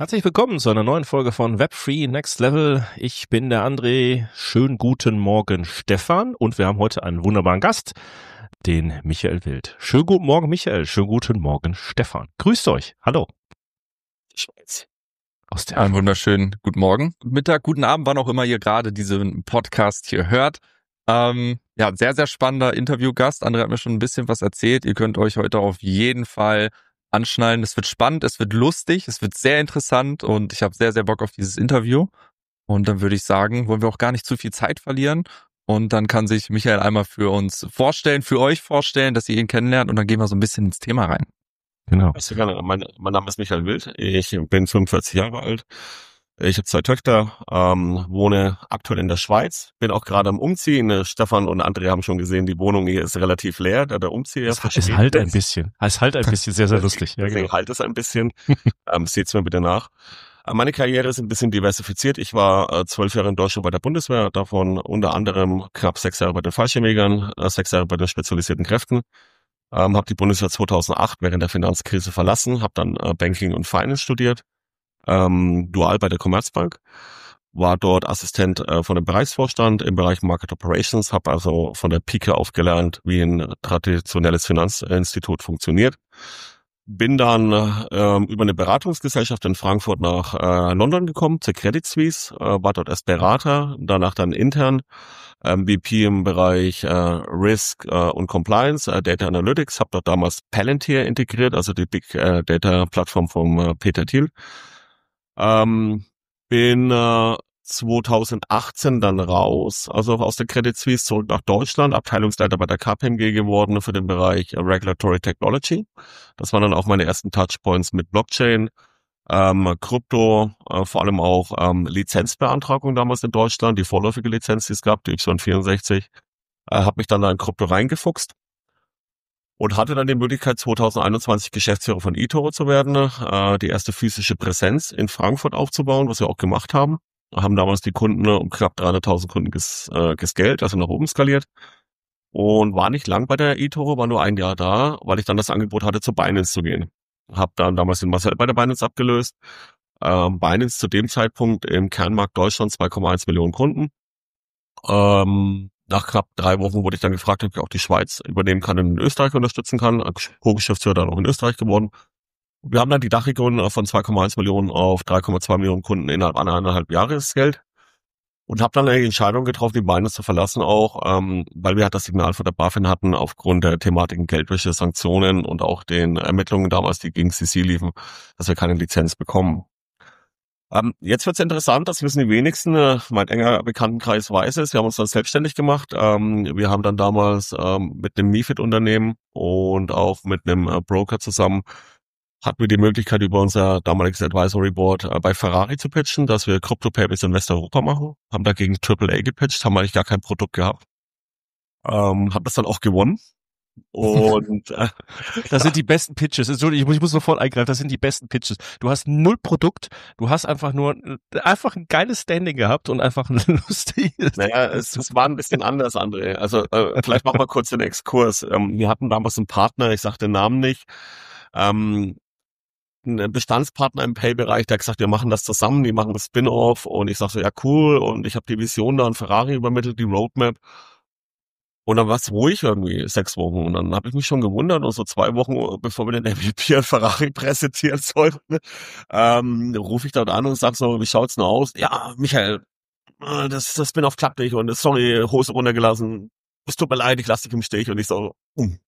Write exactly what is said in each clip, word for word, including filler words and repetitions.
Herzlich willkommen zu einer neuen Folge von Webfree Next Level. Ich bin der André. Schönen guten Morgen, Stefan. Und wir haben heute einen wunderbaren Gast, den Michael Wild. Schönen guten Morgen, Michael. Schönen guten Morgen, Stefan. Grüßt euch. Hallo. Schweiz. Aus der Einen wunderschönen guten Morgen, guten Mittag, guten Abend, wann auch immer ihr gerade diesen Podcast hier hört. Ähm, ja, sehr, sehr spannender Interviewgast. André hat mir schon ein bisschen was erzählt. Ihr könnt euch heute auf jeden Fall anschnallen. Es wird spannend, es wird lustig, es wird sehr interessant und ich habe sehr, sehr Bock auf dieses Interview. Und dann würde ich sagen, wollen wir auch gar nicht zu viel Zeit verlieren. Und dann kann sich Michael einmal für uns vorstellen, für euch vorstellen, dass ihr ihn kennenlernt und dann gehen wir so ein bisschen ins Thema rein. Genau. Sehr gerne. Mein, mein Name ist Michael Wild. Ich bin fünfundvierzig Jahre alt. Ich habe zwei Töchter, ähm, wohne aktuell in der Schweiz, bin auch gerade am Umziehen. Stefan und André haben schon gesehen, die Wohnung hier ist relativ leer, da der Umzieh erst Es, es halt ein bisschen. Es halt ein bisschen, sehr, sehr lustig. Ja, deswegen genau. Halt es ein bisschen. ähm, Seht's mir bitte nach. Meine Karriere ist ein bisschen diversifiziert. Ich war äh, zwölf Jahre in Deutschland bei der Bundeswehr, davon unter anderem knapp sechs Jahre bei den Fallschirmjägern, äh, sechs Jahre bei den spezialisierten Kräften. Ähm, habe die Bundeswehr zweitausendacht während der Finanzkrise verlassen, habe dann äh, Banking und Finance studiert. Ähm, dual bei der Commerzbank, war dort Assistent äh, von dem Bereichsvorstand im Bereich Market Operations, habe also von der Pike auf gelernt, wie ein traditionelles Finanzinstitut funktioniert. Bin dann äh, über eine Beratungsgesellschaft in Frankfurt nach äh, London gekommen, zur Credit Suisse, äh, war dort erst Berater, danach dann intern, ähm, V P im Bereich äh, Risk äh, und Compliance, äh, Data Analytics, habe dort damals Palantir integriert, also die Big äh, Data Plattform vom äh, Peter Thiel. Ähm, bin äh, zweitausendachtzehn dann raus, also aus der Credit Suisse zurück nach Deutschland, Abteilungsleiter bei der K P M G geworden für den Bereich äh, Regulatory Technology. Das waren dann auch meine ersten Touchpoints mit Blockchain, ähm, Krypto, äh, vor allem auch ähm, Lizenzbeantragung damals in Deutschland, die vorläufige Lizenz, die es gab, die Y vierundsechzig, äh, habe mich dann da in Krypto reingefuchst. Und hatte dann die Möglichkeit, zweitausendeinundzwanzig Geschäftsführer von eToro zu werden, äh, die erste physische Präsenz in Frankfurt aufzubauen, was wir auch gemacht haben. Haben damals die Kunden um knapp dreihunderttausend Kunden ges, äh, gescaled, also nach oben skaliert. Und war nicht lang bei der eToro, war nur ein Jahr da, weil ich dann das Angebot hatte, zu Binance zu gehen. Hab dann damals den Marcel bei der Binance abgelöst. Ähm, Binance zu dem Zeitpunkt im Kernmarkt Deutschland zwei Komma eins Millionen Kunden. Ähm, Nach knapp drei Wochen wurde ich dann gefragt, ob ich auch die Schweiz übernehmen kann und in Österreich unterstützen kann. Co-Geschäftsführer dann auch in Österreich geworden. Wir haben dann die Dachregion von zwei Komma eins Millionen auf drei Komma zwei Millionen Kunden innerhalb anderthalb Jahresgeld. Und habe dann die Entscheidung getroffen, die Binance zu verlassen auch, ähm, weil wir halt das Signal von der BaFin hatten, aufgrund der Thematiken Geldwäsche, Sanktionen und auch den Ermittlungen damals, die gegen C C liefen, dass wir keine Lizenz bekommen. Ähm, jetzt wird's interessant, das wissen die wenigsten, äh, mein enger Bekanntenkreis weiß es, wir haben uns dann selbstständig gemacht, ähm, wir haben dann damals ähm, mit einem MiFID-Unternehmen und auch mit einem äh, Broker zusammen, hatten wir die Möglichkeit über unser damaliges Advisory Board äh, bei Ferrari zu pitchen, dass wir Crypto Payments in Westeuropa machen, haben dagegen Triple A gepitcht, haben eigentlich gar kein Produkt gehabt, ähm, haben das dann auch gewonnen. Und äh, das sind die besten Pitches. Entschuldigung, ich muss, ich muss sofort eingreifen. Das sind die besten Pitches. Du hast null Produkt. Du hast einfach nur einfach ein geiles Standing gehabt und einfach ein lustiges. Naja, es, es war ein bisschen anders, André. Also äh, vielleicht machen wir kurz den Exkurs. Ähm, wir hatten damals einen Partner, ich sage den Namen nicht, ähm, ein Bestandspartner im Pay-Bereich, der hat gesagt, wir machen das zusammen, die machen das Spin-off. Und ich sag so, ja cool. Und ich habe die Vision da an Ferrari übermittelt, die Roadmap. Und dann war es ruhig irgendwie, sechs Wochen. Und dann habe ich mich schon gewundert. Und so zwei Wochen, bevor wir den M V P an Ferrari präsentieren sollten, ähm, rufe ich dort an und sag so, wie schaut's denn aus? Ja, Michael, das, das Spin-off klappt nicht. Und sorry, Hose runtergelassen. Es tut mir leid, ich lasse dich im Stich. Und ich so, um.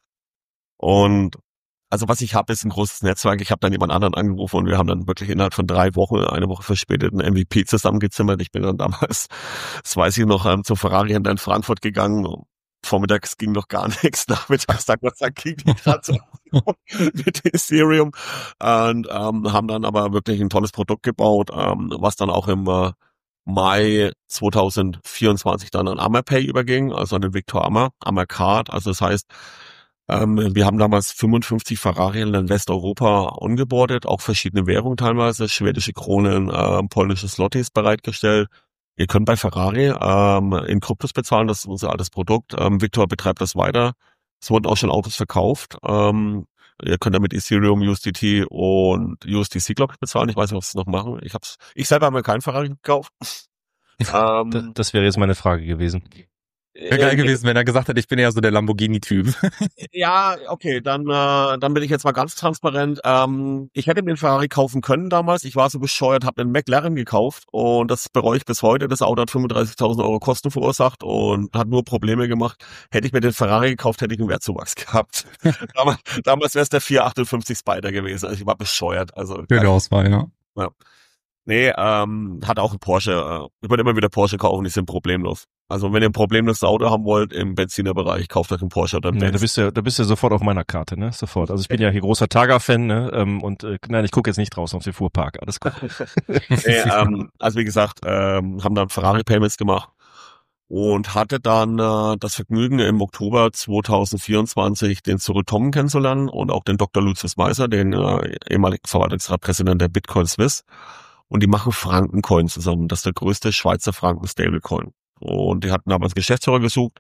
Und also was ich habe, ist ein großes Netzwerk. Ich habe dann jemand anderen angerufen und wir haben dann wirklich innerhalb von drei Wochen, eine Woche verspätet, einen M V P zusammengezimmert. Ich bin dann damals, das weiß ich noch, ähm, zum Ferrari-Händler in Frankfurt gegangen. Vormittags ging noch gar nichts, nachmittags dann ging die gerade so mit Ethereum und ähm, haben dann aber wirklich ein tolles Produkt gebaut, ähm, was dann auch im äh, Mai zweitausendvierundzwanzig dann an AmmerPay überging, also an den Victor Ammer, Ammer Card. Also das heißt, ähm, wir haben damals fünfundfünfzig Ferrari-Händler in Westeuropa ongeboardet, auch verschiedene Währungen teilweise, schwedische Kronen, äh, polnische Zlotys bereitgestellt. Ihr könnt bei Ferrari ähm, in Kryptos bezahlen, das ist unser altes Produkt. Ähm, Victor betreibt das weiter. Es wurden auch schon Autos verkauft. Ähm, Ihr könnt damit Ethereum, U S D T und U S D C, glaube ich, bezahlen. Ich weiß nicht, ob sie es noch machen. Ich hab's, ich selber habe mir keinen Ferrari gekauft. ähm, das, das wäre jetzt meine Frage gewesen. Wäre geil gewesen, wenn er gesagt hätte, ich bin ja so der Lamborghini-Typ. Ja, okay, dann äh, dann bin ich jetzt mal ganz transparent. Ähm, ich hätte mir einen Ferrari kaufen können damals. Ich war so bescheuert, habe einen McLaren gekauft und das bereue ich bis heute. Das Auto hat fünfunddreißigtausend Euro Kosten verursacht und hat nur Probleme gemacht. Hätte ich mir den Ferrari gekauft, hätte ich einen Wertzuwachs gehabt. damals damals wäre es der vierhundertachtundfünfzig Spider gewesen. Also ich war bescheuert. Also Schöne Auswahl, ja. ja. Nee, ähm, hat auch ein Porsche. Ich würde immer wieder Porsche kaufen, die sind problemlos. Also wenn ihr ein problemloses Auto haben wollt im Benzinerbereich, kauft euch einen Porsche oder einen ja, Benz. da bist du, da bist du sofort auf meiner Karte, ne? Sofort. Also ich bin ja hier großer Targa-Fan, ne? Ähm, und äh, nein, ich gucke jetzt nicht draußen auf den Fuhrpark. Alles gut. nee, ähm, also wie gesagt, ähm, haben dann Ferrari-Payments gemacht und hatte dann äh, das Vergnügen im Oktober zweitausendvierundzwanzig den Cyril Tommen kennenzulernen und auch den Doktor Lucius Meiser, den äh, ehemaligen Verwaltungsratpräsidenten der Bitcoin Swiss. Und die machen Frankencoin zusammen. Das ist der größte Schweizer Franken-Stablecoin. Und die hatten damals Geschäftsführer gesucht.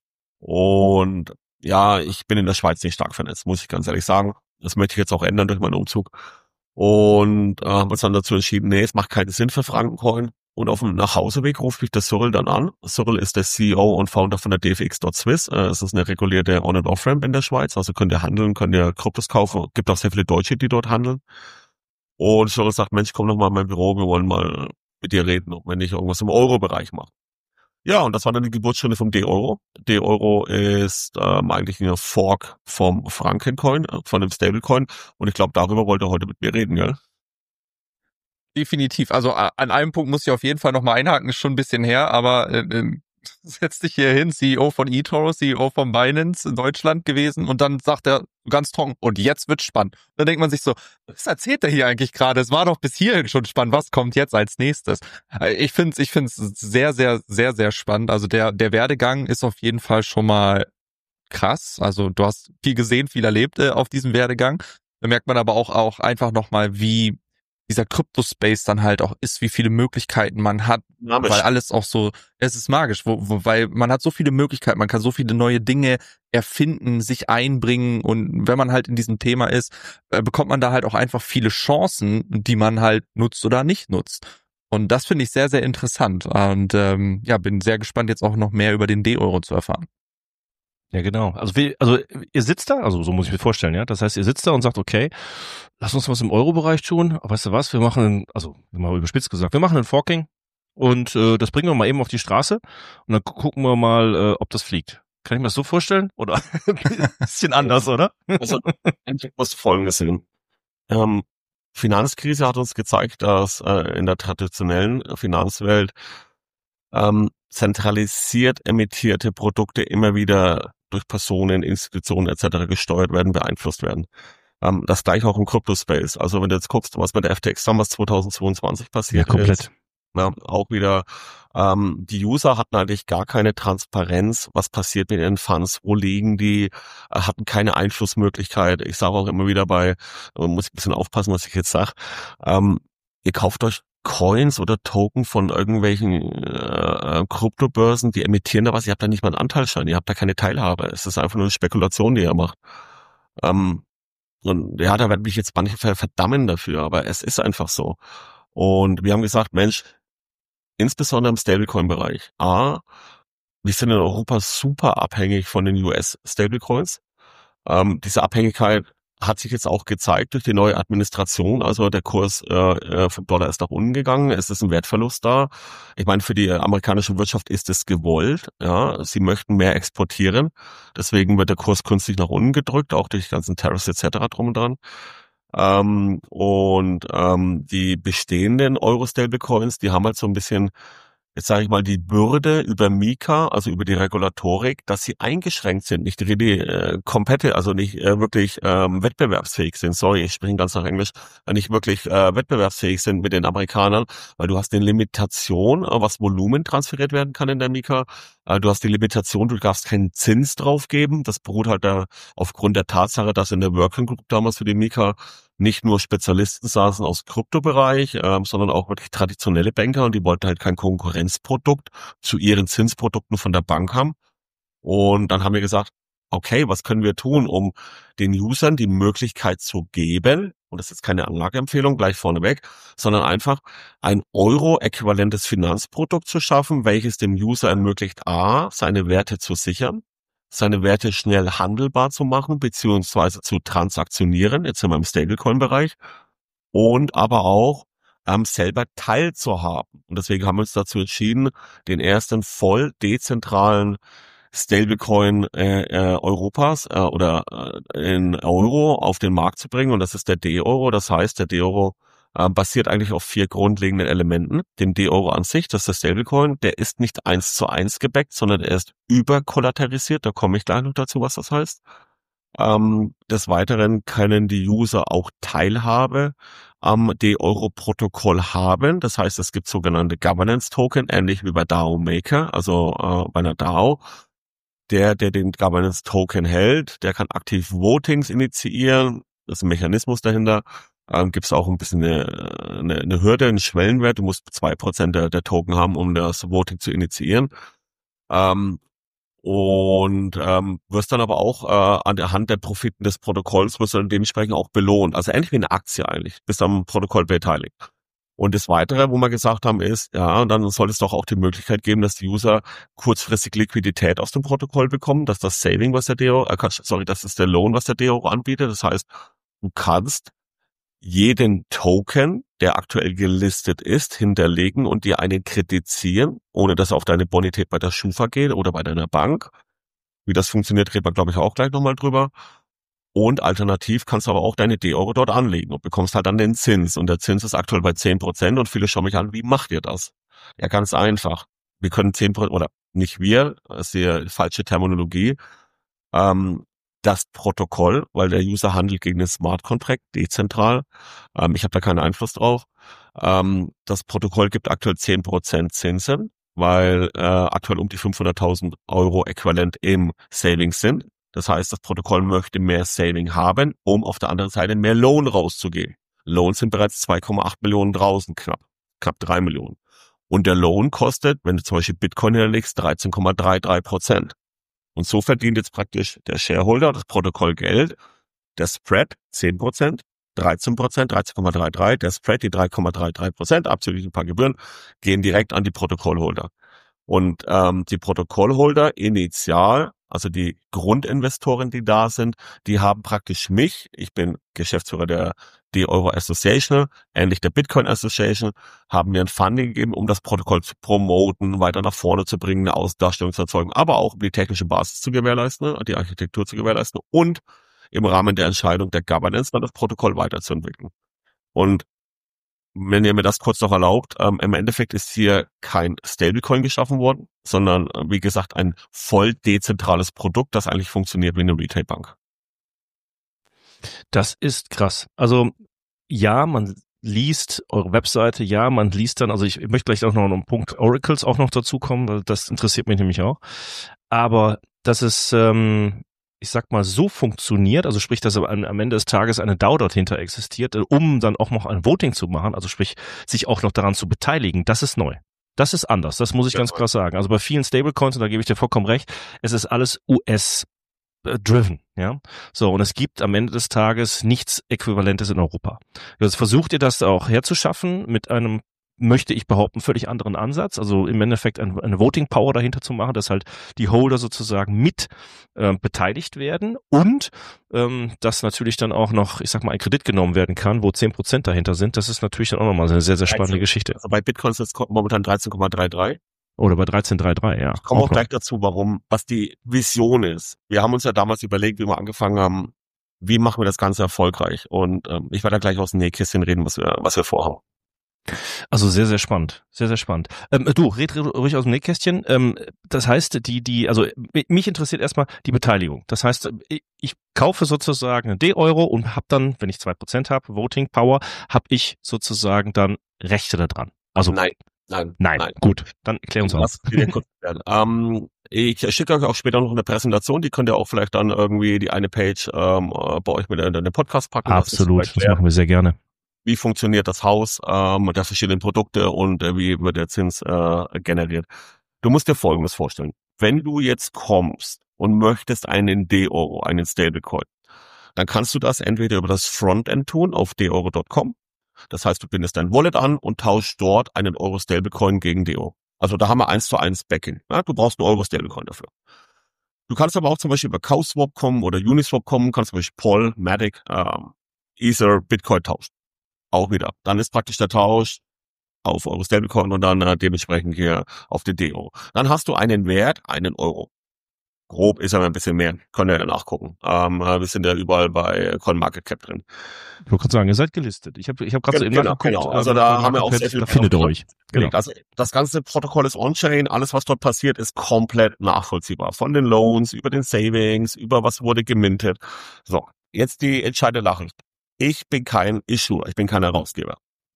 Und ja, ich bin in der Schweiz nicht stark vernetzt, muss ich ganz ehrlich sagen. Das möchte ich jetzt auch ändern durch meinen Umzug. Und äh, haben uns dann dazu entschieden, nee, es macht keinen Sinn für Frankencoin. Und auf dem Nachhauseweg ruft mich der Cyril dann an. Cyril ist der C E O und Founder von der D F X dot Swiss. Äh, es ist eine regulierte On- und Off-Ramp in der Schweiz. Also könnt ihr handeln, könnt ihr Kryptos kaufen. Gibt auch sehr viele Deutsche, die dort handeln. Und Cyril sagt, Mensch, komm doch mal in mein Büro, wir wollen mal mit dir reden, ob wir nicht irgendwas im Euro-Bereich machen. Ja, und das war dann die Geburtsstunde vom D-Euro. D-Euro ist ähm, eigentlich eine Fork vom Frankencoin, von dem Stablecoin. Und ich glaube, darüber wollte er heute mit mir reden, gell? Definitiv. Also an einem Punkt muss ich auf jeden Fall nochmal einhaken, ist schon ein bisschen her, aber äh, äh, setz dich hier hin, C E O von eToro, C E O von Binance in Deutschland gewesen und dann sagt er ganz trocken, und jetzt wird's spannend. Dann denkt man sich so, was erzählt er hier eigentlich gerade? Es war doch bis hierhin schon spannend, was kommt jetzt als nächstes? Ich find's, ich find's sehr, sehr, sehr, sehr spannend. Also der, der Werdegang ist auf jeden Fall schon mal krass. Also du hast viel gesehen, viel erlebt äh, auf diesem Werdegang. Da merkt man aber auch, auch einfach nochmal, wie dieser Kryptospace dann halt auch ist, wie viele Möglichkeiten man hat, magisch. Weil alles auch so, es ist magisch, wo, wo, weil man hat so viele Möglichkeiten, man kann so viele neue Dinge erfinden, sich einbringen und wenn man halt in diesem Thema ist, äh, bekommt man da halt auch einfach viele Chancen, die man halt nutzt oder nicht nutzt. Und das finde ich sehr, sehr interessant und ähm, ja, bin sehr gespannt, jetzt auch noch mehr über den D-Euro zu erfahren. Ja, genau. Also, wie, also ihr sitzt da, also so muss ich mir vorstellen, ja. Das heißt, ihr sitzt da und sagt, okay, lass uns was im Euro-Bereich tun. Aber weißt du was? Wir machen, also mal überspitzt gesagt, wir machen ein Forking und äh, das bringen wir mal eben auf die Straße und dann gucken wir mal, äh, ob das fliegt. Kann ich mir das so vorstellen? Oder ein bisschen anders, oder? Also, endlich muss Folgendes sehen. Ähm, Finanzkrise hat uns gezeigt, dass äh, in der traditionellen Finanzwelt ähm, zentralisiert emittierte Produkte immer wieder durch Personen, Institutionen et cetera gesteuert werden, beeinflusst werden. Ähm, das gleiche auch im Crypto-Space. Also wenn du jetzt guckst, was mit der F T X damals zweitausendzweiundzwanzig passiert ja, komplett. ist. Ja, auch wieder, ähm, die User hatten eigentlich gar keine Transparenz, was passiert mit ihren Funds, wo liegen die, äh, hatten keine Einflussmöglichkeit. Ich sage auch immer wieder bei, äh, muss ich ein bisschen aufpassen, was ich jetzt sage, ähm, ihr kauft euch Coins oder Token von irgendwelchen äh, Kryptobörsen, die emittieren da was, ihr habt da nicht mal einen Anteilsschein, ihr habt da keine Teilhabe. Es ist einfach nur eine Spekulation, die ihr macht. Ähm, und ja, da werden mich jetzt manche verdammen dafür, aber es ist einfach so. Und wir haben gesagt, Mensch, insbesondere im Stablecoin-Bereich, A, wir sind in Europa super abhängig von den U S-Stablecoins. Ähm, diese Abhängigkeit hat sich jetzt auch gezeigt durch die neue Administration. Also der Kurs äh, vom Dollar ist nach unten gegangen. Es ist ein Wertverlust da. Ich meine, für die amerikanische Wirtschaft ist es gewollt. Ja, sie möchten mehr exportieren. Deswegen wird der Kurs künstlich nach unten gedrückt, auch durch die ganzen Tariffs et cetera drum und dran. Ähm, und ähm, die bestehenden Euro-Stablecoins, die haben halt so ein bisschen, jetzt sage ich mal, die Bürde über Mika, also über die Regulatorik, dass sie eingeschränkt sind, nicht really äh, competitive, also nicht äh, wirklich ähm, wettbewerbsfähig sind. Sorry, ich spreche ganz nach Englisch, äh, nicht wirklich äh, wettbewerbsfähig sind mit den Amerikanern, weil du hast eine Limitation, äh, was Volumen transferiert werden kann in der Mika. Äh, du hast die Limitation, du darfst keinen Zins drauf geben. Das beruht halt da aufgrund der Tatsache, dass in der Working Group damals für die Mika nicht nur Spezialisten saßen aus Kryptobereich, ähm, sondern auch wirklich traditionelle Banker und die wollten halt kein Konkurrenzprodukt zu ihren Zinsprodukten von der Bank haben. Und dann haben wir gesagt, okay, was können wir tun, um den Usern die Möglichkeit zu geben, und das ist jetzt keine Anlageempfehlung gleich vorneweg, sondern einfach ein Euro-äquivalentes Finanzprodukt zu schaffen, welches dem User ermöglicht, a, seine Werte zu sichern, seine Werte schnell handelbar zu machen, beziehungsweise zu transaktionieren, jetzt sind wir im Stablecoin-Bereich, und aber auch ähm, selber teilzuhaben. Und deswegen haben wir uns dazu entschieden, den ersten voll dezentralen Stablecoin äh, äh, Europas äh, oder äh, in Euro auf den Markt zu bringen, und das ist der D-Euro. Das heißt, der D-Euro äh, basiert eigentlich auf vier grundlegenden Elementen. Den D-Euro an sich, das ist der Stablecoin, der ist nicht eins zu eins gebackt, sondern er ist überkollaterisiert. Da komme ich gleich noch dazu, was das heißt. Ähm, des Weiteren können die User auch Teilhabe am D-Euro-Protokoll haben. Das heißt, es gibt sogenannte Governance-Token, ähnlich wie bei DAO Maker, also äh, bei einer DAO. Der, der den Governance-Token hält, der kann aktiv Votings initiieren. Das ist ein Mechanismus dahinter. Ähm, gibt es auch ein bisschen eine, eine, eine Hürde, einen Schwellenwert. Du musst zwei Prozent der, der Token haben, um das Voting zu initiieren. Ähm, und ähm, wirst dann aber auch äh, an der Hand der Profiten des Protokolls wirst du dann dementsprechend auch belohnt. Also ähnlich wie eine Aktie eigentlich. Bist am Protokoll beteiligt. Und das Weitere, wo wir gesagt haben, ist, ja, dann soll es doch auch die Möglichkeit geben, dass die User kurzfristig Liquidität aus dem Protokoll bekommen, dass das Saving, was der D E O, äh, sorry, das ist der Loan, was der D E O anbietet. Das heißt, du kannst jeden Token, der aktuell gelistet ist, hinterlegen und dir einen kreditieren, ohne dass er auf deine Bonität bei der Schufa geht oder bei deiner Bank. Wie das funktioniert, reden wir, glaube ich, auch gleich nochmal drüber. Und alternativ kannst du aber auch deine D-Euro dort anlegen und bekommst halt dann den Zins. Und der Zins ist aktuell bei zehn Prozent und viele schauen mich an, wie macht ihr das? Ja, ganz einfach. Wir können zehn Prozent, oder nicht wir, das ist die falsche Terminologie, ähm, das Protokoll, weil der User handelt gegen den Smart Contract, dezentral. Ähm, ich habe da keinen Einfluss drauf. Ähm, das Protokoll gibt aktuell zehn Prozent Zinsen, weil äh, aktuell um die fünfhunderttausend Euro äquivalent im Savings sind. Das heißt, das Protokoll möchte mehr Saving haben, um auf der anderen Seite mehr Loan rauszugeben. Loans sind bereits zwei Komma acht Millionen draußen, knapp, knapp drei Millionen. Und der Loan kostet, wenn du zum Beispiel Bitcoin hinterlegst, dreizehn Komma dreiunddreißig Prozent. Und so verdient jetzt praktisch der Shareholder das Protokoll Geld, der Spread zehn Prozent, dreizehn Prozent, dreizehn Komma dreiunddreißig, der Spread die drei Komma dreiunddreißig Prozent, abzüglich ein paar Gebühren, gehen direkt an die Protokollholder. Und ähm, die Protokollholder initial, also die Grundinvestoren, die da sind, die haben praktisch mich, ich bin Geschäftsführer der D-Euro Association, ähnlich der Bitcoin Association, haben mir ein Funding gegeben, um das Protokoll zu promoten, weiter nach vorne zu bringen, eine Ausdarstellung zu erzeugen, aber auch um die technische Basis zu gewährleisten, die Architektur zu gewährleisten und im Rahmen der Entscheidung der Governance dann das Protokoll weiterzuentwickeln. Und wenn ihr mir das kurz noch erlaubt, ähm, im Endeffekt ist hier kein Stablecoin geschaffen worden, sondern, äh, wie gesagt, ein voll dezentrales Produkt, das eigentlich funktioniert wie eine Retailbank. Das ist krass. Also, ja, man liest eure Webseite, ja, man liest dann, also ich, ich möchte gleich auch noch einen Punkt Oracles auch noch dazu kommen, weil das interessiert mich nämlich auch. Aber das ist, ähm, ich sag mal, so funktioniert, also sprich, dass am, am Ende des Tages eine DAO dort hinter existiert, um dann auch noch ein Voting zu machen, also sprich, sich auch noch daran zu beteiligen, das ist neu. Das ist anders, das muss ich ja, ganz klar sagen. Also bei vielen Stablecoins, und da gebe ich dir vollkommen recht, es ist alles U S-driven, ja. So, und es gibt am Ende des Tages nichts Äquivalentes in Europa. Jetzt versucht ihr das auch herzuschaffen mit einem, möchte ich behaupten, völlig anderen Ansatz, also im Endeffekt eine, eine Voting Power dahinter zu machen, dass halt die Holder sozusagen mit äh, beteiligt werden und ähm, dass natürlich dann auch noch, ich sag mal, ein Kredit genommen werden kann, wo zehn Prozent dahinter sind. Das ist natürlich dann auch nochmal eine sehr, sehr spannende dreizehn Geschichte. Also bei Bitcoin ist es momentan dreizehn Komma dreiunddreißig. Oder bei dreizehn Komma dreiunddreißig, ja. Ich komme auch, auch gleich dazu, warum, was die Vision ist. Wir haben uns ja damals überlegt, wie wir angefangen haben, wie machen wir das Ganze erfolgreich? Und ähm, ich werde da gleich aus dem Nähkästchen reden, was wir, was wir vorhaben. Also sehr, sehr spannend, sehr, sehr spannend. Ähm, du, red ruhig aus dem Nähkästchen. Ähm, das heißt, die, die, also mich interessiert erstmal die Beteiligung. Das heißt, ich, ich kaufe sozusagen einen D-Euro und habe dann, wenn ich zwei Prozent habe, Voting Power, habe ich sozusagen dann Rechte da dran. Also nein, nein, nein, nein. Gut, dann erklär uns was. ähm, ich schicke euch auch später noch eine Präsentation, die könnt ihr auch vielleicht dann irgendwie die eine Page ähm, bei euch mit in den Podcast packen. Absolut, das, das machen wir sehr gerne. Wie funktioniert das Haus ähm, der verschiedenen Produkte und äh, wie wird der Zins äh, generiert. Du musst dir Folgendes vorstellen. wenn du jetzt kommst und möchtest einen D-Euro, einen Stablecoin, dann kannst du das entweder über das Frontend tun auf d euro punkt com. Das heißt, du bindest dein Wallet an und tauschst dort einen Euro Stablecoin gegen D-Euro. Also da haben wir eins zu eins Backing. Ja, du brauchst einen Euro Stablecoin dafür. Du kannst aber auch zum Beispiel über CowSwap kommen oder Uniswap kommen, kannst zum Beispiel Pol, Matic, ähm, Ether, Bitcoin tauschen. Auch wieder. Dann ist praktisch der Tausch auf Euro Stablecoin und dann äh, dementsprechend hier auf den D-Euro. Dann hast du einen Wert, einen Euro. Grob ist aber ein bisschen mehr. Könnt ihr ja nachgucken. Ähm, wir sind ja überall bei CoinMarketCap drin. Ich wollte gerade sagen, ihr seid gelistet. Ich habe ich hab gerade so eben Genau, nachgeguckt. genau. Also da haben wir auch sehr viel. Da findet ihr euch. Genau. Also das ganze Protokoll ist on-chain. Alles, was dort passiert, ist komplett nachvollziehbar. Von den Loans, über den Savings, über was wurde gemintet. So, jetzt die entscheidende Nachricht. Ich bin kein Issuer. Ich bin kein Herausgeber.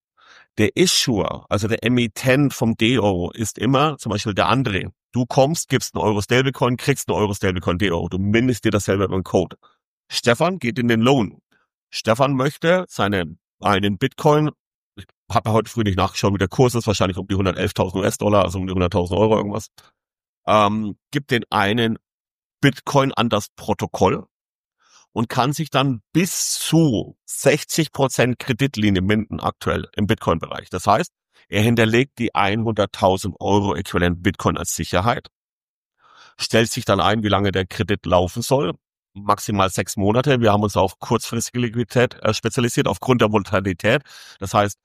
Der Issuer, also der Emittent vom D-Euro, ist immer zum Beispiel der André. Du kommst, gibst einen Euro Stablecoin, kriegst einen Euro Stablecoin D-Euro. Du mindest dir das selber über den Code. Stefan geht in den Loan. Stefan möchte seinen einen Bitcoin, ich habe heute früh nicht nachgeschaut, wie der Kurs ist, wahrscheinlich um die hundertelftausend U S-Dollar, also um die hunderttausend Euro irgendwas, ähm, gibt den einen Bitcoin an das Protokoll und kann sich dann bis zu sechzig Prozent Kreditlinie minden aktuell im Bitcoin-Bereich. Das heißt, er hinterlegt die hunderttausend Euro äquivalent Bitcoin als Sicherheit, stellt sich dann ein, wie lange der Kredit laufen soll, maximal sechs Monate. Wir haben uns auf kurzfristige Liquidität äh, spezialisiert aufgrund der Volatilität. Das heißt,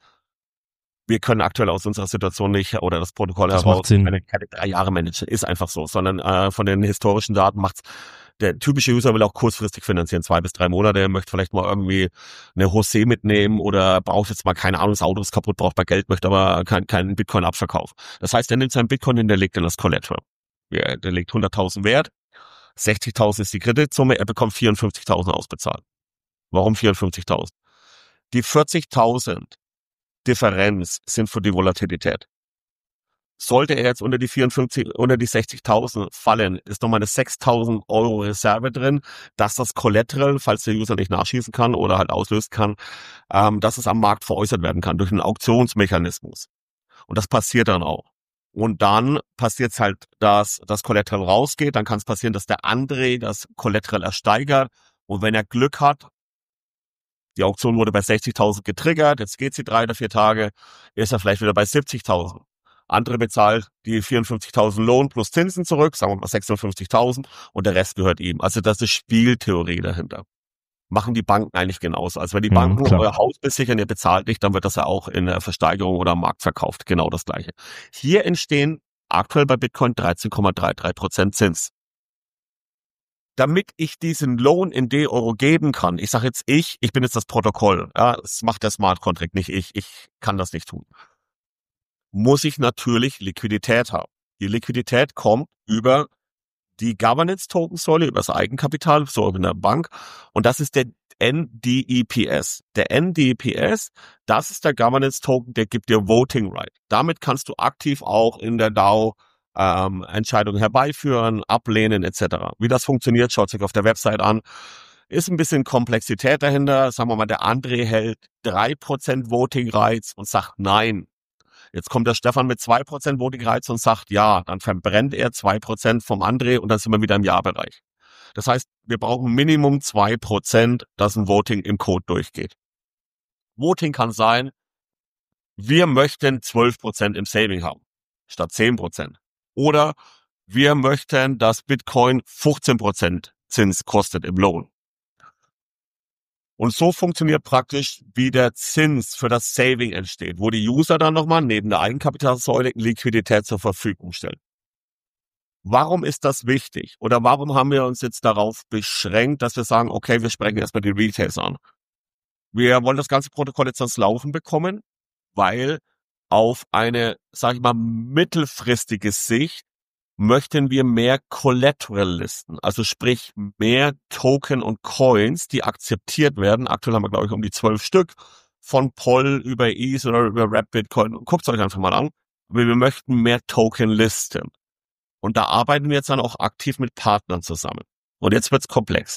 wir können aktuell aus unserer Situation nicht oder das Protokoll das heraus macht Sinn. keine, keine drei Jahre managen. Ist einfach so, sondern äh, von den historischen Daten macht's. Der typische User will auch kurzfristig finanzieren, zwei bis drei Monate, möchte vielleicht mal irgendwie eine José mitnehmen oder braucht jetzt mal, keine Ahnung, das Auto ist kaputt, braucht mal Geld, möchte aber keinen kein Bitcoin-Abverkauf. Das heißt, er nimmt seinen Bitcoin und der legt in das Collateral. Ja, der legt hunderttausend Wert, sechzigtausend ist die Kreditsumme, er bekommt vierundfünfzigtausend ausbezahlt. Warum vierundfünfzigtausend? Die vierzigtausend Differenz sind für die Volatilität. Sollte er jetzt unter die vierundfünfzig, unter die sechzigtausend fallen, ist nochmal eine sechstausend Euro Reserve drin, dass das Collateral, falls der User nicht nachschießen kann oder halt auslösen kann, ähm, dass es am Markt veräußert werden kann durch einen Auktionsmechanismus. Und das passiert dann auch. Und dann passiert es halt, dass das Collateral rausgeht, dann kann es passieren, dass der André das Collateral ersteigert und wenn er Glück hat, die Auktion wurde bei sechzigtausend getriggert, jetzt geht sie drei oder vier Tage, ist er vielleicht wieder bei siebzigtausend. Andere bezahlt die vierundfünfzigtausend Lohn plus Zinsen zurück, sagen wir mal sechsundfünfzigtausend und der Rest gehört ihm. Also das ist Spieltheorie dahinter. Machen die Banken eigentlich genauso. Also wenn die Banken ja, euer Haus besichern, ihr bezahlt nicht, dann wird das ja auch in der Versteigerung oder am Markt verkauft. Genau das Gleiche. Hier entstehen aktuell bei Bitcoin dreizehn Komma dreiunddreißig Prozent Zins. Damit ich diesen Lohn in D-Euro geben kann, ich sage jetzt ich, ich bin jetzt das Protokoll, ja, das macht der Smart Contract, nicht ich, ich kann das nicht tun, muss ich natürlich Liquidität haben. Die Liquidität kommt über die Governance-Token-Säule, über das Eigenkapital, so in der Bank, und das ist der N D E P S. Der N D E P S, das ist der Governance-Token, der gibt dir Voting Right. Damit kannst du aktiv auch in der DAO Ähm, Entscheidungen herbeiführen, ablehnen et cetera. Wie das funktioniert, schaut sich auf der Website an. Ist ein bisschen Komplexität dahinter. Sagen wir mal, der André hält drei Prozent Voting Rights und sagt Nein. Jetzt kommt der Stefan mit zwei Prozent Voting Rights und sagt Ja. Dann verbrennt er zwei Prozent vom André und dann sind wir wieder im Ja-Bereich. Das heißt, wir brauchen Minimum zwei Prozent, dass ein Voting im Code durchgeht. Voting kann sein, wir möchten zwölf Prozent im Saving haben, statt zehn Prozent. Oder wir möchten, dass Bitcoin fünfzehn Prozent Zins kostet im Loan. Und so funktioniert praktisch, wie der Zins für das Saving entsteht, wo die User dann nochmal neben der Eigenkapitalsäule Liquidität zur Verfügung stellen. Warum ist das wichtig? Oder warum haben wir uns jetzt darauf beschränkt, dass wir sagen, okay, wir sprechen erstmal die Retails an? Wir wollen das ganze Protokoll jetzt ans Laufen bekommen, weil auf eine, sage ich mal, mittelfristige Sicht möchten wir mehr Collateral-Listen, also sprich mehr Token und Coins, die akzeptiert werden. Aktuell haben wir, glaube ich, um die zwölf Stück von Pol über Ether oder über Wrapped Bitcoin. Guckt es euch einfach mal an. Aber wir möchten mehr Token-Listen. Und da arbeiten wir jetzt dann auch aktiv mit Partnern zusammen. Und jetzt wird's komplex.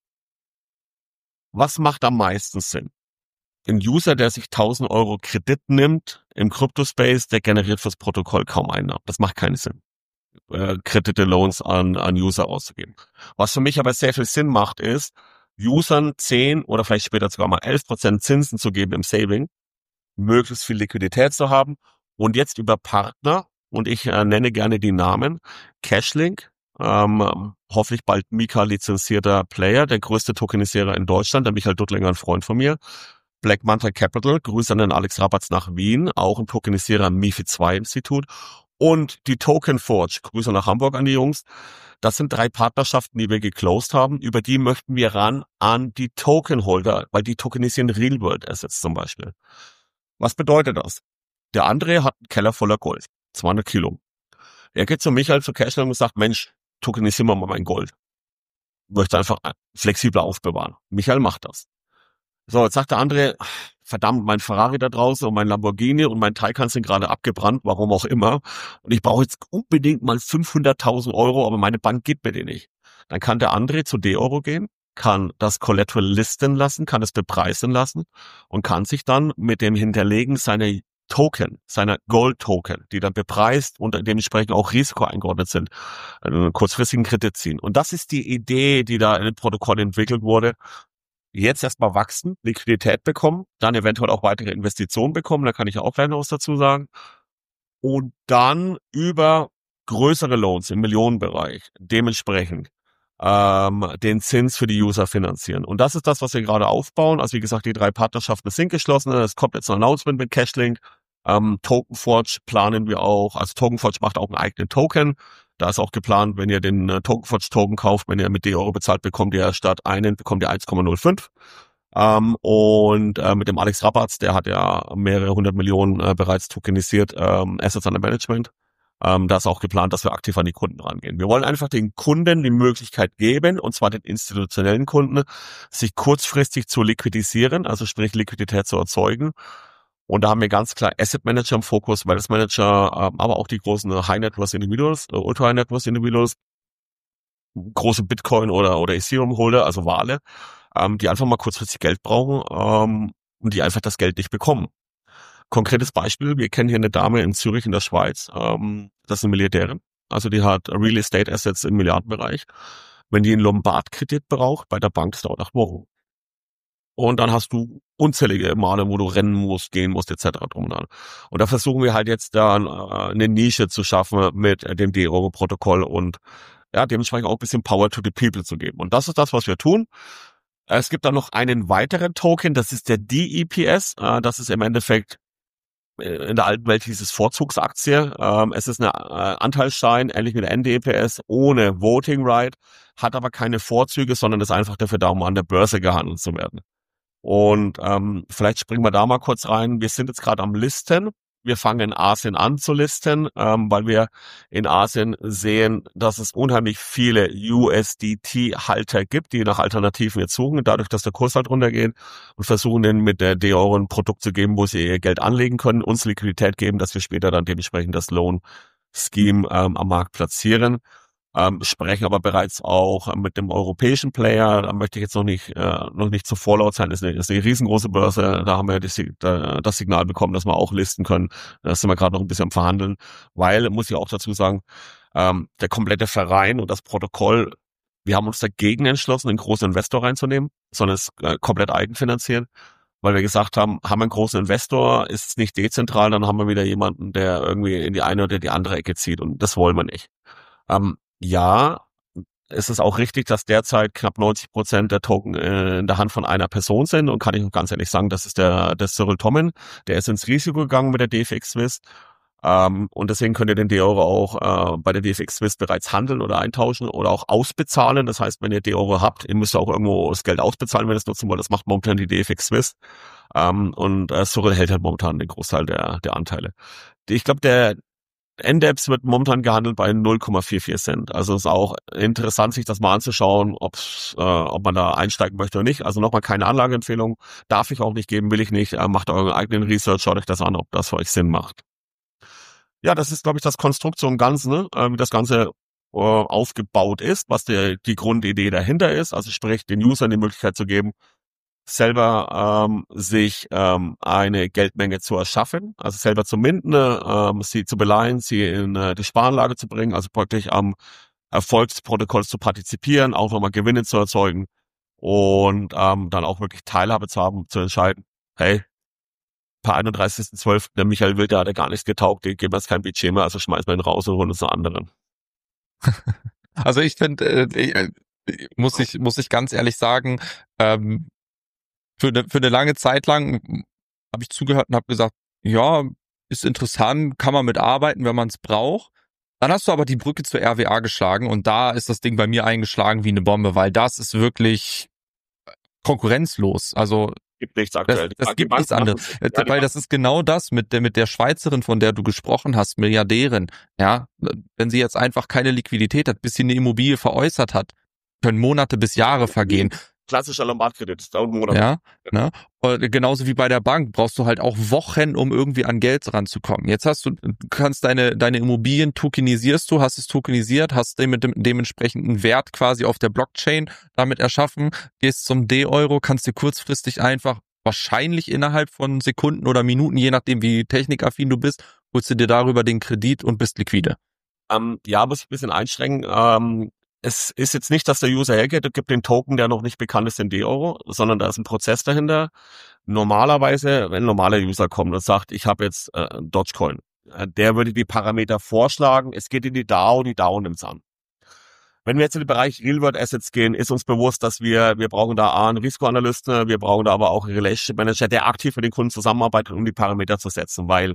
Was macht am meisten Sinn? Ein User, der sich tausend Euro Kredit nimmt im Kryptospace, der generiert fürs Protokoll kaum Einnahmen. Das macht keinen Sinn. äh, Kredite, Loans an, an User auszugeben. Was für mich aber sehr viel Sinn macht, ist, Usern zehn oder vielleicht später sogar mal elf Prozent Zinsen zu geben im Saving, möglichst viel Liquidität zu haben und jetzt über Partner, und ich äh, nenne gerne die Namen, Cashlink, ähm, hoffentlich bald Mika lizenzierter Player, der größte Tokenisierer in Deutschland, der Michael Duttlinger, ein Freund von mir, Black Manta Capital, Grüße an den Alex Rabatz nach Wien, auch ein Tokenisierer am MiFID zwei Institut, und die Token Forge, Grüße nach Hamburg an die Jungs. Das sind drei Partnerschaften, die wir geclosed haben. Über die möchten wir ran an die Tokenholder, weil die tokenisieren Real-World-Assets zum Beispiel. Was bedeutet das? Der André hat einen Keller voller Gold, zweihundert Kilo. Er geht zu Michael zu Cashlink und sagt, Mensch, tokenisieren wir mal mein Gold. Möchte einfach flexibler aufbewahren. Michael macht das. So, jetzt sagt der André, verdammt, mein Ferrari da draußen und mein Lamborghini und mein Taycan sind gerade abgebrannt, warum auch immer. Und ich brauche jetzt unbedingt mal fünfhunderttausend Euro, aber meine Bank gibt mir die nicht. Dann kann der André zu D-Euro gehen, kann das Collateral listen lassen, kann es bepreisen lassen und kann sich dann mit dem Hinterlegen seiner Token, seiner Gold-Token, die dann bepreist und dementsprechend auch Risiko eingeordnet sind, einen kurzfristigen Kredit ziehen. Und das ist die Idee, die da in dem Protokoll entwickelt wurde. Jetzt erstmal wachsen, Liquidität bekommen, dann eventuell auch weitere Investitionen bekommen, da kann ich auch gleich noch was dazu sagen. Und dann über größere Loans im Millionenbereich dementsprechend ähm, den Zins für die User finanzieren. Und das ist das, was wir gerade aufbauen. Also wie gesagt, die drei Partnerschaften sind geschlossen. Es kommt jetzt ein Announcement mit Cashlink. Ähm, Tokenforge planen wir auch. Also Tokenforge macht auch einen eigenen Token. Da ist auch geplant, wenn ihr den äh, Tokenforge-Token kauft, wenn ihr mit D-Euro bezahlt, bekommt ihr statt einen, bekommt ihr eins Komma null fünf. Ähm, und äh, mit dem Alex Rabatz, der hat ja mehrere hundert Millionen äh, bereits tokenisiert, ähm, Assets under Management. Ähm, da ist auch geplant, dass wir aktiv an die Kunden rangehen. Wir wollen einfach den Kunden die Möglichkeit geben, und zwar den institutionellen Kunden, sich kurzfristig zu liquidisieren, also sprich Liquidität zu erzeugen. Und da haben wir ganz klar Asset Manager im Fokus, Wealth Manager, ähm, aber auch die großen High Net Worth Individuals, äh, Ultra High Net Worth Individuals, große Bitcoin oder oder Ethereum Holder, also Wale, ähm, die einfach mal kurzfristig Geld brauchen ähm, und die einfach das Geld nicht bekommen. Konkretes Beispiel, wir kennen hier eine Dame in Zürich in der Schweiz, ähm, das ist eine Milliardärin, also die hat Real Estate Assets im Milliardenbereich. Wenn die einen Lombard-Kredit braucht bei der Bank, das dauert acht Wochen. Und dann hast du unzählige Male, wo du rennen musst, gehen musst, et cetera drum und dran. Und da versuchen wir halt jetzt da äh, eine Nische zu schaffen mit äh, dem D-Euro-Protokoll und ja, dementsprechend auch ein bisschen Power to the People zu geben. Und das ist das, was wir tun. Es gibt dann noch einen weiteren Token, das ist der D E P S. Äh, das ist im Endeffekt, in der alten Welt hieß es Vorzugsaktie. Ähm, es ist ein äh, Anteilsschein, ähnlich wie der N D E P S, ohne Voting Right, hat aber keine Vorzüge, sondern ist einfach dafür da, um an der Börse gehandelt zu werden. Und ähm, vielleicht springen wir da mal kurz rein. Wir sind jetzt gerade am Listen. Wir fangen in Asien an zu listen, ähm, weil wir in Asien sehen, dass es unheimlich viele U S D T-Halter gibt, die nach Alternativen jetzt suchen, dadurch, dass der Kurs halt runtergeht, und versuchen denen mit der D-Euro ein Produkt zu geben, wo sie ihr Geld anlegen können, uns Liquidität geben, dass wir später dann dementsprechend das Loan-Scheme ähm, am Markt platzieren. Ähm, sprechen aber bereits auch mit dem europäischen Player. Da möchte ich jetzt noch nicht äh, noch nicht zu vorlaut sein. Das ist eine, das ist eine riesengroße Börse. Da haben wir das, das Signal bekommen, dass wir auch listen können. Da sind wir gerade noch ein bisschen am Verhandeln, weil, muss ich auch dazu sagen, ähm, der komplette Verein und das Protokoll, wir haben uns dagegen entschlossen, einen großen Investor reinzunehmen, sondern es äh, komplett eigenfinanzieren, weil wir gesagt haben, haben wir einen großen Investor, ist es nicht dezentral, dann haben wir wieder jemanden, der irgendwie in die eine oder die andere Ecke zieht, und das wollen wir nicht. Ähm, Ja, es ist auch richtig, dass derzeit knapp neunzig Prozent der Token in der Hand von einer Person sind, und kann ich auch ganz ehrlich sagen, das ist der, der Cyril Tommen, der ist ins Risiko gegangen mit der D F X Swiss, ähm, und deswegen könnt ihr den D-Euro auch äh, bei der D F X Swiss bereits handeln oder eintauschen oder auch ausbezahlen. Das heißt, wenn ihr D-Euro habt, ihr müsst auch irgendwo das Geld ausbezahlen, wenn ihr es nutzen wollt. Das macht momentan die D F X Swiss, ähm, und äh, Cyril hält halt momentan den Großteil der, der Anteile. Ich glaube, der N D E P S wird momentan gehandelt bei null Komma vierundvierzig Cent. Also ist auch interessant, sich das mal anzuschauen, ob's, äh, ob man da einsteigen möchte oder nicht. Also nochmal keine Anlageempfehlung. Darf ich auch nicht geben, will ich nicht. Äh, macht euren eigenen Research, schaut euch das an, ob das für euch Sinn macht. Ja, das ist, glaube ich, das Konstrukt so im Ganzen, ne? äh, wie das Ganze äh, aufgebaut ist, was der, die Grundidee dahinter ist. Also sprich, den Usern die Möglichkeit zu geben, selber ähm, sich ähm, eine Geldmenge zu erschaffen, also selber zu minden, ähm, sie zu beleihen, sie in äh, die Sparanlage zu bringen, also praktisch am Erfolgsprotokoll zu partizipieren, auch nochmal Gewinne zu erzeugen und ähm, dann auch wirklich Teilhabe zu haben, zu entscheiden, hey, per einunddreißigsten zwölften der Michael Wild, der hat ja gar nichts getaugt, den geben wir jetzt kein Budget mehr, also schmeißen wir ihn raus und holen uns einen anderen. Also ich finde, äh, muss ich muss ich ganz ehrlich sagen, ähm, für eine für eine lange Zeit lang habe ich zugehört und habe gesagt, ja, ist interessant, kann man mitarbeiten, wenn man es braucht. Dann hast du aber die Brücke zur R W A geschlagen und da ist das Ding bei mir eingeschlagen wie eine Bombe, weil das ist wirklich konkurrenzlos. Also Gibt nichts aktuell. Das, das gibt nichts anderes. Ja, weil das ist genau das mit der, mit der Schweizerin, von der du gesprochen hast, Milliardärin. Ja, wenn sie jetzt einfach keine Liquidität hat, bis sie eine Immobilie veräußert hat, können Monate bis Jahre vergehen. Klassischer Lombardkredit, dauert Monate. Ja, ne? Und genauso wie bei der Bank brauchst du halt auch Wochen, um irgendwie an Geld ranzukommen. Jetzt hast du, du kannst deine, deine Immobilien tokenisierst du, hast es tokenisiert, hast dem mit dem dementsprechenden Wert quasi auf der Blockchain damit erschaffen, gehst zum D-Euro, kannst dir kurzfristig einfach wahrscheinlich innerhalb von Sekunden oder Minuten, je nachdem wie technikaffin du bist, holst du dir darüber den Kredit und bist liquide. Ähm, ja, muss ich ein bisschen einschränken. Ähm, es ist jetzt nicht, dass der User hergeht und gibt den Token, der noch nicht bekannt ist, in D-Euro, sondern da ist ein Prozess dahinter. Normalerweise, wenn ein normaler User kommt und sagt, ich habe jetzt äh, Dogecoin, äh, der würde die Parameter vorschlagen, es geht in die DAO, die DAO nimmt's an. Wenn wir jetzt in den Bereich Real-World Assets gehen, ist uns bewusst, dass wir, wir brauchen da A, einen Risikoanalysten, wir brauchen da aber auch einen Relationship Manager, der aktiv mit den Kunden zusammenarbeitet, um die Parameter zu setzen, weil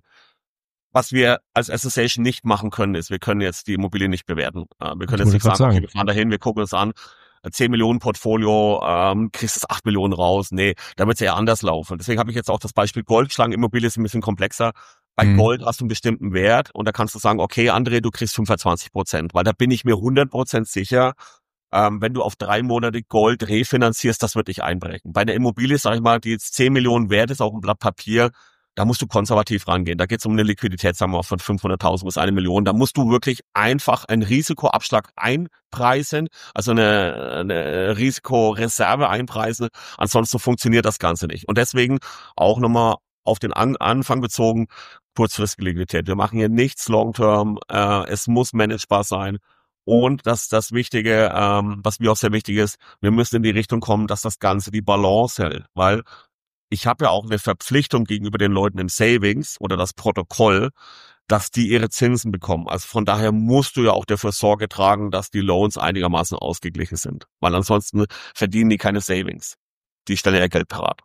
was wir als Association nicht machen können, ist, wir können jetzt die Immobilie nicht bewerten. Wir können jetzt nicht sagen, okay, wir fahren dahin, wir gucken uns an, zehn Millionen Portfolio, ähm, kriegst du acht Millionen raus. Nee, da wird es eher anders laufen. Deswegen habe ich jetzt auch das Beispiel Gold geschlagen. Immobilie ist ein bisschen komplexer. Bei mhm. Gold hast du einen bestimmten Wert und da kannst du sagen, okay, André, du kriegst fünfundzwanzig Prozent, weil da bin ich mir hundert Prozent sicher, ähm, wenn du auf drei Monate Gold refinanzierst, das wird dich einbrechen. Bei einer Immobilie, sag ich mal, die jetzt zehn Millionen wert ist auf einem Blatt Papier, da musst du konservativ rangehen. Da geht es um eine Liquidität, sagen wir mal, von fünfhunderttausend bis eine Million. Da musst du wirklich einfach einen Risikoabschlag einpreisen, also eine, eine Risikoreserve einpreisen. Ansonsten funktioniert das Ganze nicht. Und deswegen auch nochmal auf den An- Anfang bezogen, kurzfristige Liquidität. Wir machen hier nichts long-term. Äh, es muss managebar sein. Und das das Wichtige, ähm, was mir auch sehr wichtig ist, wir müssen in die Richtung kommen, dass das Ganze die Balance hält. Weil ich habe ja auch eine Verpflichtung gegenüber den Leuten im Savings oder das Protokoll, dass die ihre Zinsen bekommen. Also von daher musst du ja auch dafür Sorge tragen, dass die Loans einigermaßen ausgeglichen sind. Weil ansonsten verdienen die keine Savings. Die stellen ja Geld parat.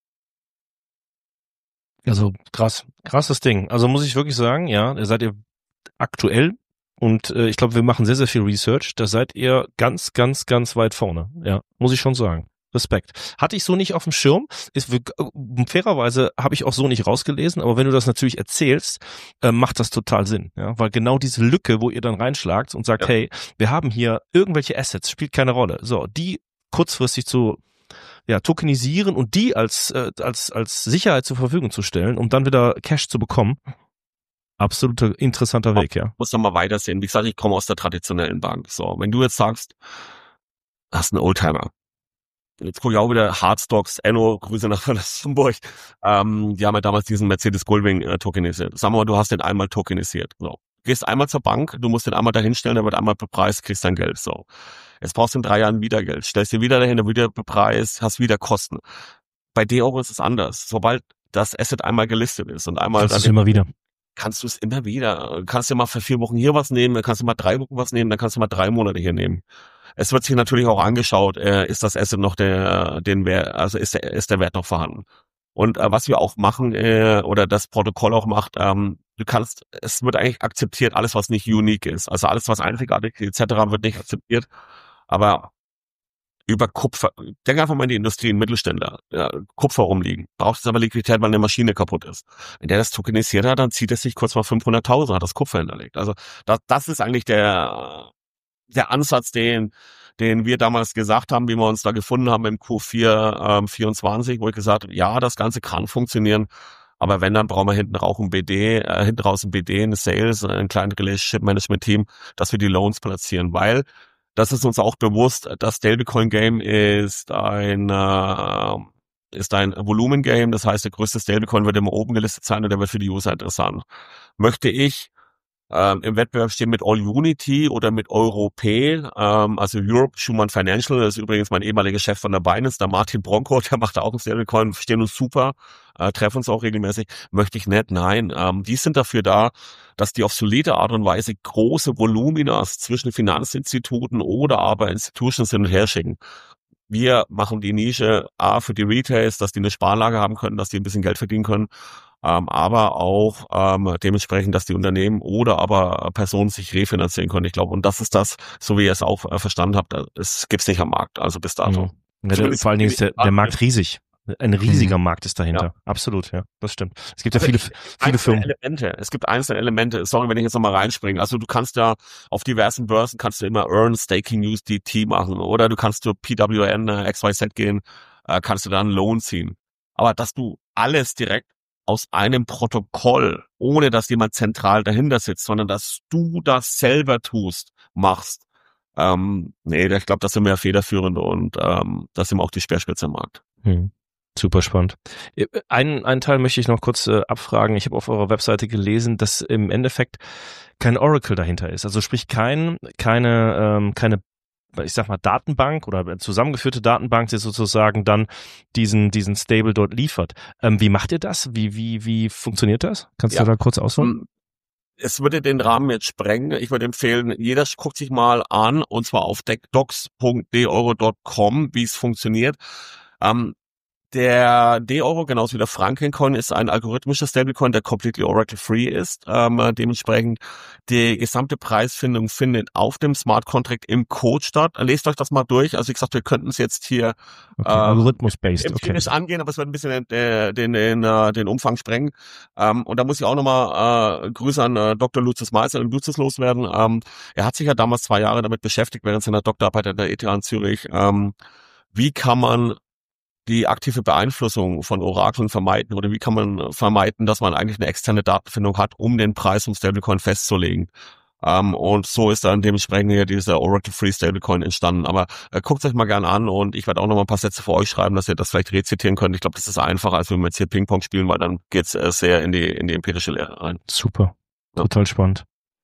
Also krass, krasses Ding. Also muss ich wirklich sagen, ja, ihr seid ihr aktuell und äh, ich glaube, wir machen sehr, sehr viel Research. Da seid ihr ganz, ganz, ganz weit vorne. Ja, muss ich schon sagen. Respekt. Hatte ich so nicht auf dem Schirm. Ist, fairerweise habe ich auch so nicht rausgelesen, aber wenn du das natürlich erzählst, äh, macht das total Sinn. Ja? Weil genau diese Lücke, wo ihr dann reinschlagt und sagt, ja. hey, wir haben hier irgendwelche Assets, spielt keine Rolle. So, die kurzfristig zu ja, tokenisieren und die als, äh, als, als Sicherheit zur Verfügung zu stellen, um dann wieder Cash zu bekommen. Absoluter interessanter Weg, ja. Muss noch mal weitersehen. Wie gesagt, ich komme aus der traditionellen Bank. So, wenn du jetzt sagst, hast einen Oldtimer. Jetzt gucke ich auch wieder Hardstocks, Enno, Grüße nach Hamburg. Ähm, die haben ja damals diesen Mercedes Goldwing äh, tokenisiert. Sagen wir mal, du hast den einmal tokenisiert. So. Gehst einmal zur Bank, du musst den einmal dahinstellen, der wird einmal bepreist, kriegst dein Geld. So. Jetzt brauchst du in drei Jahren wieder Geld. Stellst dir wieder dahin, der wieder bepreist, hast wieder Kosten. Bei D-Euro ist es anders. Sobald das Asset einmal gelistet ist und einmal... Kannst du es immer wieder. Kannst du es immer wieder. Kannst du mal für vier Wochen hier was nehmen, dann kannst du mal drei Wochen was nehmen, dann kannst du mal drei Monate hier nehmen. Es wird sich natürlich auch angeschaut, äh, ist das Asset noch der, den Wert, also ist der, ist der Wert noch vorhanden. Und äh, was wir auch machen, äh, oder das Protokoll auch macht, ähm, du kannst, es wird eigentlich akzeptiert, alles was nicht unique ist. Also alles was einzigartig et cetera wird nicht akzeptiert. Aber über Kupfer, denk einfach mal in die Industrie, in Mittelständler, ja, Kupfer rumliegen. Braucht es aber Liquidität, weil eine Maschine kaputt ist. Wenn der das tokenisiert hat, dann zieht es sich kurz mal fünfhunderttausend, hat das Kupfer hinterlegt. Also das, das ist eigentlich der der Ansatz, den den wir damals gesagt haben, wie wir uns da gefunden haben im Q vier ähm, vierundzwanzig, wo ich gesagt habe, ja, das Ganze kann funktionieren, aber wenn, dann brauchen wir hinten auch ein B D, äh, hinten raus ein B D, ein Sales, ein kleines Relationship Management Team, dass wir die Loans platzieren, weil das ist uns auch bewusst, das Stablecoin Game ist ein äh, ist ein Volumen-Game, das heißt, der größte Stablecoin wird immer oben gelistet sein und der wird für die User interessant. Möchte ich ähm, im Wettbewerb stehen mit All Unity oder mit Europay, ähm, also Europe Schumann Financial, das ist übrigens mein ehemaliger Chef von der Binance, der Martin Bronco, der macht auch einen Stablecoin, verstehen uns super, äh, treffen uns auch regelmäßig, möchte ich nicht, nein, ähm, die sind dafür da, dass die auf solide Art und Weise große Voluminas zwischen Finanzinstituten oder aber Institutions hin und her schicken. Wir machen die Nische A für die Retails, dass die eine Sparlage haben können, dass die ein bisschen Geld verdienen können, ähm, aber auch ähm, dementsprechend, dass die Unternehmen oder aber Personen sich refinanzieren können. Ich glaube, und das ist das, so wie ihr es auch äh, verstanden habt, es gibt's nicht am Markt, also bis dato. Mhm. Ja, der, vor allen Dingen ist der, der Markt riesig. Ein riesiger Mhm. Markt ist dahinter. Ja. Absolut, ja. Das stimmt. Es gibt ja Also viele, es gibt viele einzelne Firmen. Elemente. Es gibt einzelne Elemente. Sorry, wenn ich jetzt nochmal reinspringe. Also du kannst ja auf diversen Börsen kannst du immer Earn, Staking, U S D T machen oder du kannst zu P W N, äh, X Y Z gehen, äh, kannst du da einen Loan ziehen. Aber dass du alles direkt aus einem Protokoll, ohne dass jemand zentral dahinter sitzt, sondern dass du das selber tust, machst, ähm, nee, ich glaube, das sind wir federführend und ähm, das sind wir auch die Speerspitze im Markt. Hm. Super spannend. Einen, einen Teil möchte ich noch kurz äh, abfragen. Ich habe auf eurer Webseite gelesen, dass im Endeffekt kein Oracle dahinter ist. Also sprich kein, keine, ähm, keine, ich sag mal, Datenbank oder zusammengeführte Datenbank, die sozusagen dann diesen, diesen Stable dort liefert. Ähm, wie macht ihr das? Wie, wie, wie funktioniert das? Kannst Ja. du da kurz ausholen? Es würde den Rahmen jetzt sprengen. Ich würde empfehlen, jeder guckt sich mal an, und zwar auf docs punkt d euro punkt com, wie es funktioniert. Ähm, Der D-Euro, genauso wie der Frankencoin, ist ein algorithmischer Stablecoin, der completely Oracle-free ist. Ähm, dementsprechend die gesamte Preisfindung findet auf dem Smart Contract im Code statt. Lest euch das mal durch. Also wie gesagt, wir könnten es jetzt hier Okay, ähm, Algorithmus-based, okay. empirisch angehen, aber es wird ein bisschen den, den, den, den, den Umfang sprengen. Ähm, und da muss ich auch nochmal äh, Grüße an äh, Doktor Lucius Meister und Lucius loswerden. Ähm, er hat sich ja damals zwei Jahre damit beschäftigt, während seiner Doktorarbeit an der E T H in Zürich. Ähm, wie kann man die aktive Beeinflussung von Orakeln vermeiden oder wie kann man vermeiden, dass man eigentlich eine externe Datenfindung hat, um den Preis vom Stablecoin festzulegen. Ähm, und so ist dann dementsprechend hier dieser Oracle Free Stablecoin entstanden. Aber äh, guckt euch mal gerne an und ich werde auch noch mal ein paar Sätze für euch schreiben, dass ihr das vielleicht rezitieren könnt. Ich glaube, das ist einfacher, als wenn wir jetzt hier Ping-Pong spielen, weil dann geht's äh, sehr in die in die empirische Lehre rein. Super. Ja. Total spannend.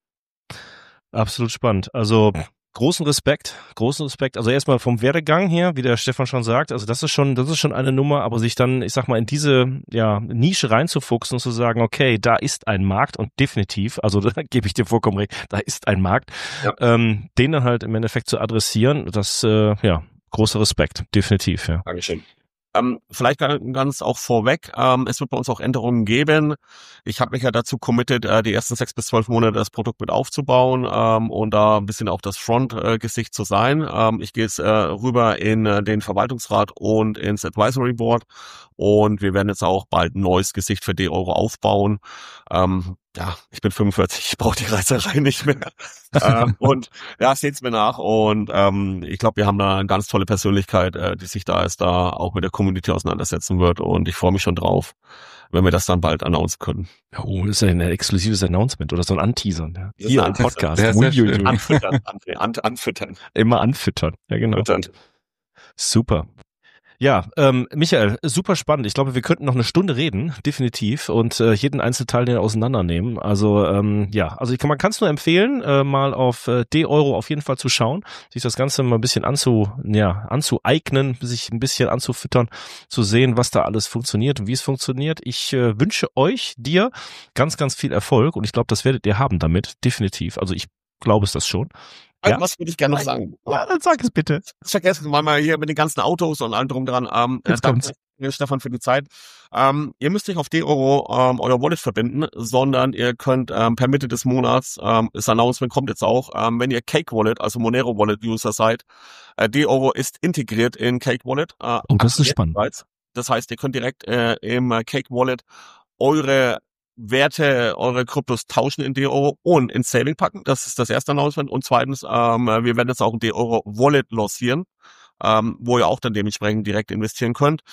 Absolut spannend. Also großen Respekt, großen Respekt. Also erstmal vom Werdegang her, wie der Stefan schon sagt, also das ist schon, das ist schon eine Nummer, aber sich dann, ich sag mal, in diese ja, Nische reinzufuchsen und zu sagen, okay, da ist ein Markt und definitiv, also da gebe ich dir vollkommen recht, da ist ein Markt, Ja. ähm, den dann halt im Endeffekt zu adressieren, das, äh, ja, großer Respekt, definitiv, ja. Dankeschön. Ähm, vielleicht ganz auch vorweg, ähm, es wird bei uns auch Änderungen geben. Ich habe mich ja dazu committed, äh, die ersten sechs bis zwölf Monate das Produkt mit aufzubauen ähm, und da ein bisschen auch das Front-Gesicht äh, zu sein. Ähm, ich gehe jetzt äh, rüber in äh, den Verwaltungsrat und ins Advisory Board und wir werden jetzt auch bald ein neues Gesicht für D-Euro aufbauen. Ähm, ja, ich bin fünfundvierzig, ich brauche die Reiserei nicht mehr. ähm, und ja, seht's mir nach und ähm, ich glaube, wir haben da eine ganz tolle Persönlichkeit, äh, die sich da ist, da auch mit der Community auseinandersetzen wird und ich freue mich schon drauf, wenn wir das dann bald announcen können. Oh, das ist ja ein exklusives Announcement oder so ein Anteasern. Ja. Das ist Hier ein im Podcast. Sehr, sehr Uiuiui. schön. Anfüttern, André, an, anfüttern. Immer anfüttern. Ja, genau. Anfüttern. Super. Ja, ähm, Michael, super spannend. Ich glaube, wir könnten noch eine Stunde reden, definitiv, und äh, jeden Einzelteil den auseinandernehmen. Also ähm, ja, also ich kann, man kann es nur empfehlen, äh, mal auf äh, D-Euro auf jeden Fall zu schauen, sich das Ganze mal ein bisschen anzu, ja, anzueignen, sich ein bisschen anzufüttern, zu sehen, was da alles funktioniert und wie es funktioniert. Ich äh, wünsche euch, dir, ganz, ganz viel Erfolg und ich glaube, das werdet ihr haben damit, definitiv. Also ich glaube es das schon. Ja. Was würde ich gerne noch sagen? Ja, dann sag es bitte. Das vergessen wir mal hier mit den ganzen Autos und allem drum dran. Ähm, Jetzt danke, kommt's. Stefan, für die Zeit. Ähm, ihr müsst nicht auf D-Euro ähm, euer Wallet verbinden, sondern ihr könnt ähm, per Mitte des Monats, ähm, das Announcement kommt jetzt auch, ähm, wenn ihr Cake Wallet, also Monero Wallet User seid, äh, D-Euro ist integriert in Cake Wallet. Äh, Oh, das ist spannend. bereits. Das heißt, ihr könnt direkt äh, im äh, Cake Wallet eure Werte, eure Kryptos tauschen in D-Euro und in Saving packen. Das ist das erste Announcement. Und zweitens, ähm, wir werden jetzt auch ein D-Euro Wallet lancieren, ähm, wo ihr auch dann dementsprechend direkt investieren könnt.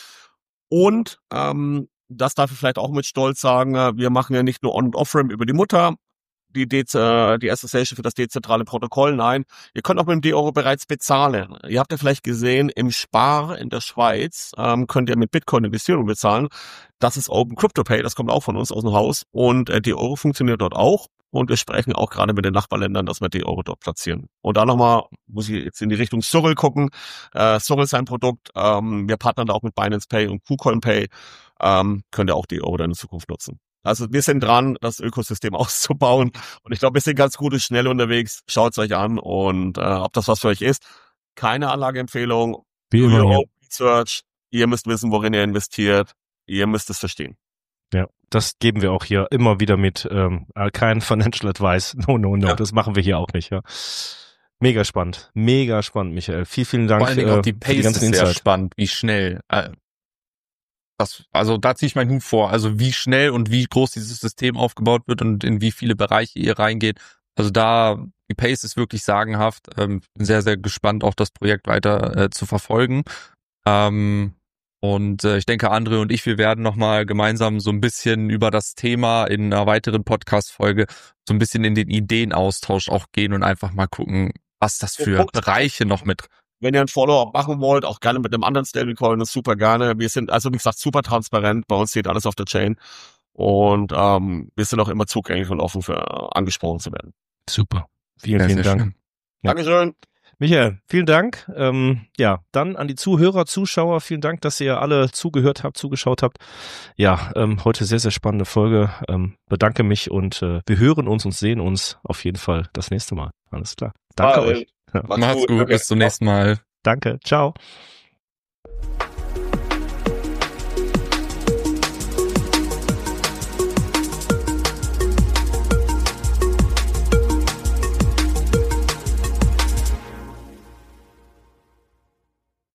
Und ähm, das darf ich vielleicht auch mit Stolz sagen, wir machen ja nicht nur On- und Off-Ramp über die Mutter, die, Dez- die Association für das dezentrale Protokoll. Nein, ihr könnt auch mit dem D-Euro bereits bezahlen. Ihr habt ja vielleicht gesehen, im Spar in der Schweiz ähm, könnt ihr mit Bitcoin investieren und bezahlen. Das ist Open Crypto Pay, das kommt auch von uns aus dem Haus. Und äh, D-Euro funktioniert dort auch. Und wir sprechen auch gerade mit den Nachbarländern, dass wir D-Euro dort platzieren. Und da nochmal, muss ich jetzt in die Richtung Sorrel gucken. Äh, Sorrel ist ein Produkt. Ähm, wir partnern da auch mit Binance Pay und KuCoin Pay. Ähm, könnt ihr auch D-Euro dann in Zukunft nutzen. Also wir sind dran, das Ökosystem auszubauen. Und ich glaube, wir sind ganz gut und schnell unterwegs. Schaut es euch an und äh, ob das was für euch ist. Keine Anlageempfehlung. Wie immer, ja. Research. Ihr müsst wissen, worin ihr investiert. Ihr müsst es verstehen. Ja, das geben wir auch hier immer wieder mit. Ähm, kein Financial Advice. No, no, no. Ja. Das machen wir hier auch nicht. Ja. Mega spannend. Mega spannend, Michael. Vielen, vielen Dank. Vor allen Dingen äh, auch die Pace die ganzen ist sehr Insight. spannend, wie schnell. Äh, das, also da ziehe ich meinen Hut vor. Also wie schnell und wie groß dieses System aufgebaut wird und in wie viele Bereiche ihr reingeht. Also da, die Pace ist wirklich sagenhaft. Ähm, bin sehr, sehr gespannt, auch das Projekt weiter äh, zu verfolgen. Ähm, Und äh, ich denke, André und ich, wir werden nochmal gemeinsam so ein bisschen über das Thema in einer weiteren Podcast-Folge so ein bisschen in den Ideenaustausch auch gehen und einfach mal gucken, was das für Bereiche noch mit... Wenn ihr ein Follow-up machen wollt, auch gerne mit einem anderen Stablecoin, das super gerne. Wir sind, also wie gesagt, super transparent. Bei uns steht alles auf der Chain. Und ähm, wir sind auch immer zugänglich und offen für äh, angesprochen zu werden. Super. Vielen, Sehr, vielen sehr Dank. schön. Ja. Dankeschön. Michael, vielen Dank. Ähm, ja, dann an die Zuhörer, Zuschauer, vielen Dank, dass ihr alle zugehört habt, zugeschaut habt. Ja, ähm, heute sehr, sehr spannende Folge. Ähm, bedanke mich und äh, wir hören uns und sehen uns auf jeden Fall das nächste Mal. Alles klar. Danke Bye. euch. Ja. Macht's gut, bis zum nächsten Mal. Danke, ciao.